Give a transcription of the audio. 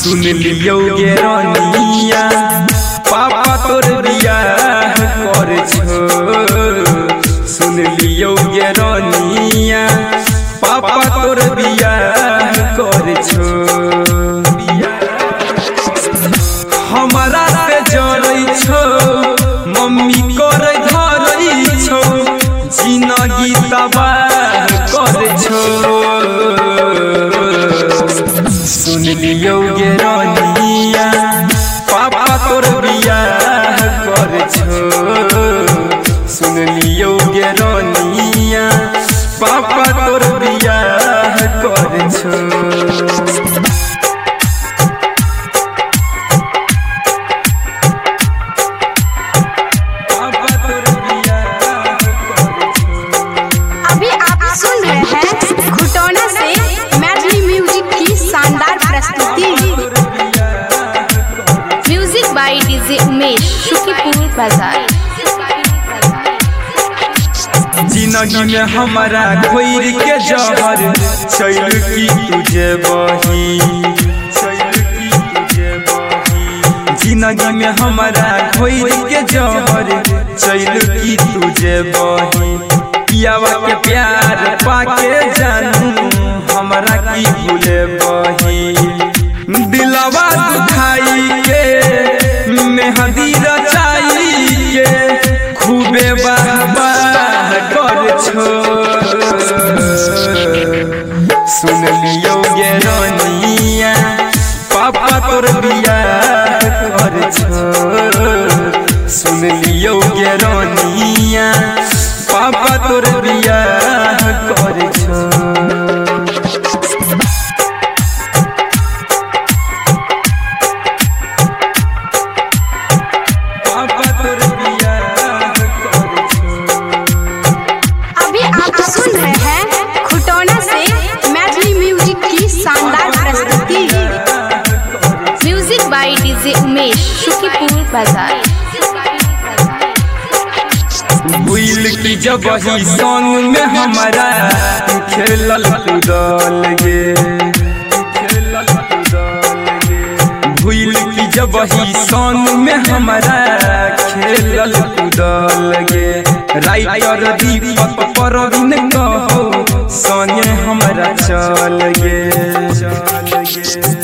सुन लियो गे रानिया पापा तोर बियाह कर छो। सुन लियो गे रानिया पापा तोर बियाह कर छो। हमारा से जरै छो मम्मी कर धरै छो जिंदगी तबाह कर छो। सुन लियो गे रानिया पापा तोर बियाह कर छो। सुन लियो गे रानिया पापा तोर बियाह कर छो। Music by DJ Umesh Shukipur बाजार। जिंदगी में हमारा खोर के जहर चल की तुझे बही। जिंदगी में हमारा खोर के जहर चल की तुझे बही। पियावा के प्यार पाके जानू हमारा की भूले बही। दिलवा दुखाई के मेहंदी रचाई के खूबे बाह कर छो। सुन लियो गे रानिया पापा तोर बियाह कर छो। सुन लियो गे रानिया पापा तोर बियाह कर छो। Music by DJ Umesh Shukipur बाजार। भूल की जब ही सॉन्ग में हमारा खेलल कूदल गे। भूल की जब ही सॉन्ग में हमारा खेलल कूदल गे। राइटर दीपक परवीन कहो संगे हमारा चल गे।